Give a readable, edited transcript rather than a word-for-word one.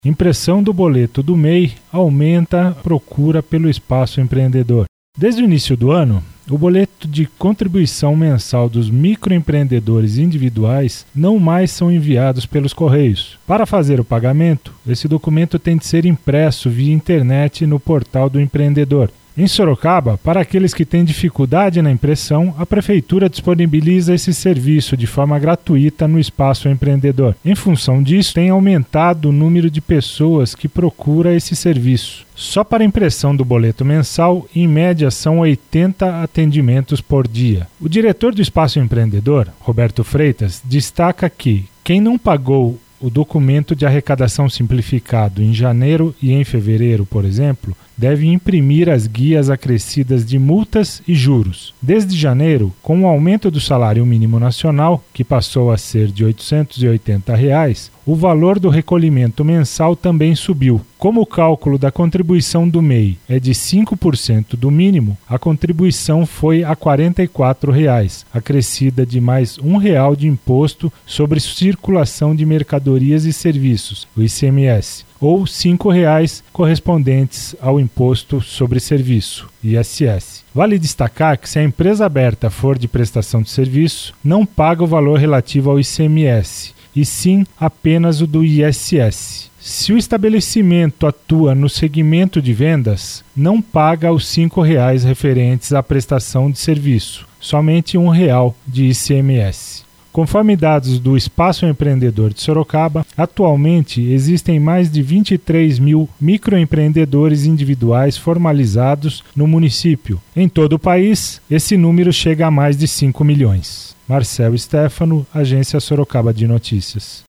Impressão do boleto do MEI aumenta a procura pelo espaço empreendedor. Desde o início do ano, o boleto de contribuição mensal dos microempreendedores individuais não mais são enviados pelos Correios. Para fazer o pagamento, esse documento tem de ser impresso via internet no portal do empreendedor. Em Sorocaba, para aqueles que têm dificuldade na impressão, a Prefeitura disponibiliza esse serviço de forma gratuita no espaço empreendedor. Em função disso, tem aumentado o número de pessoas que procura esse serviço. Só para a impressão do boleto mensal, em média, são 80 atendimentos por dia. O diretor do Espaço Empreendedor, Roberto Freitas, destaca que quem não pagou o documento de arrecadação simplificado em janeiro e em fevereiro, por exemplo, deve imprimir as guias acrescidas de multas e juros. Desde janeiro, com o aumento do salário mínimo nacional, que passou a ser de R$ 880, o valor do recolhimento mensal também subiu. Como o cálculo da contribuição do MEI é de 5% do mínimo, a contribuição foi a R$ 44, acrescida de mais R$ 1 de imposto sobre circulação de mercadorias e serviços, o ICMS, ou R$ 5 correspondentes ao Imposto sobre Serviço, ISS. Vale destacar que se a empresa aberta for de prestação de serviço, não paga o valor relativo ao ICMS, e sim apenas o do ISS. Se o estabelecimento atua no segmento de vendas, não paga os R$ 5 referentes à prestação de serviço, somente R$ 1 de ICMS. Conforme dados do Espaço Empreendedor de Sorocaba, atualmente existem mais de 23 mil microempreendedores individuais formalizados no município. Em todo o país, esse número chega a mais de 5 milhões. Marcel Stefano, Agência Sorocaba de Notícias.